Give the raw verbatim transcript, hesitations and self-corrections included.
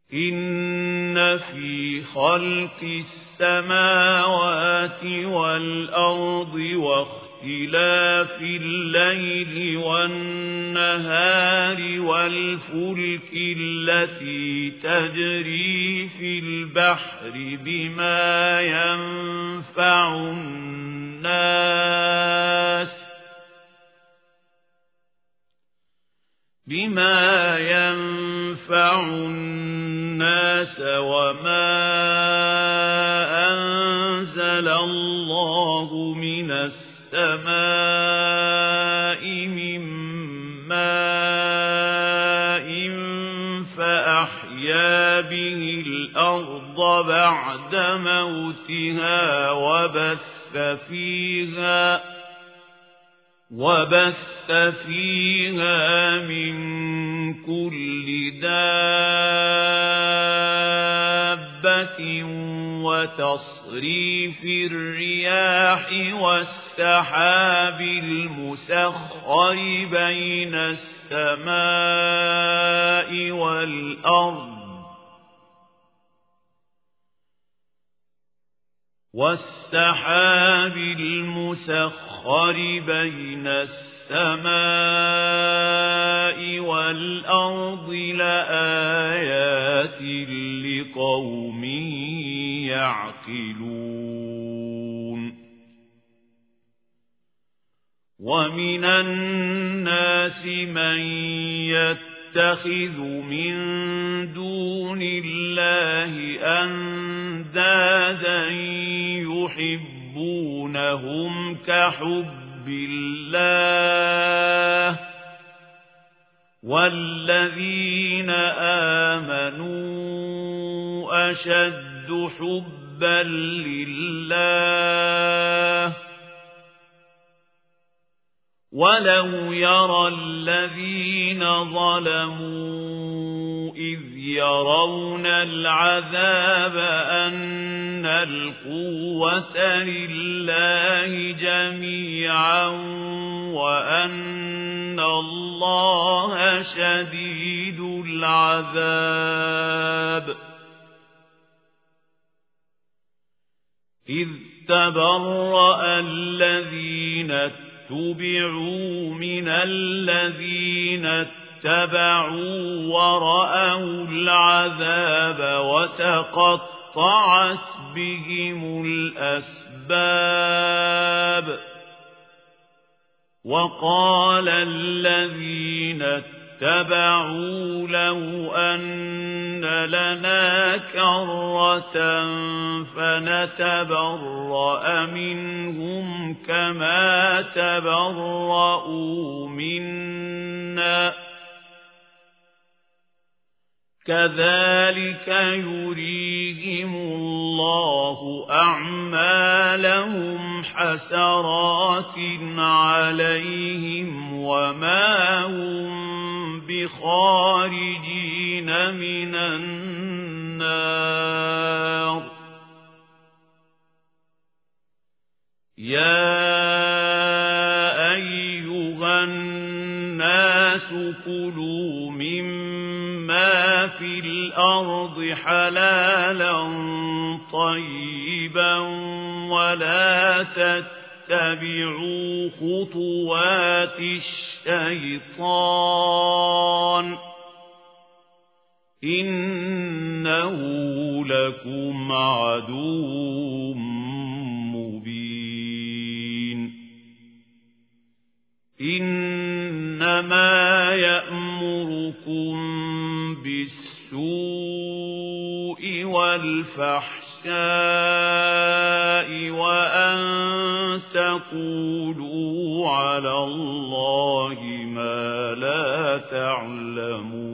إن في خلق السماوات والأرض واختلاف الليل والنهار والفلك التي تجري في البحر بما ينفع الناس بما ينفع الناس وما أنزل الله من السماء من ماء فأحيا به الأرض بعد موتها وبث فيها وبث فيها من كل دابة وتصريف الرياح والسحاب المسخر بين السماء والأرض والسحاب المسخر بين السماء والأرض لآيات لقوم يعقلون ومن الناس من يتخذ من دون الله أندادا يحبونهم كحب الله والذين آمنوا أشد حبا لله ولو يرى الذين ظلموا إذ يرون العذاب أن القوة لله جميعا وأن الله شديد العذاب إذ تبرأ الذين اتبعوا من الذين اتبعوا ورأوا العذاب وتقطعت بهم الأسباب وقال الذين اتبعوا لو أن لنا كرة فنتبرأ منهم كما تبرؤوا منا كذلك يريهم الله أعمالهم حسرات عليهم وما هم بخارجين من النار يا أيها الناس كلوا مما في الأرض حلالا طيبا ولا تتبعوا خطوات الشيطان إنه لكم عدو مبين إنما يأمركم بالسوء والفحشاء وأن تقولوا على الله ما لا تعلمون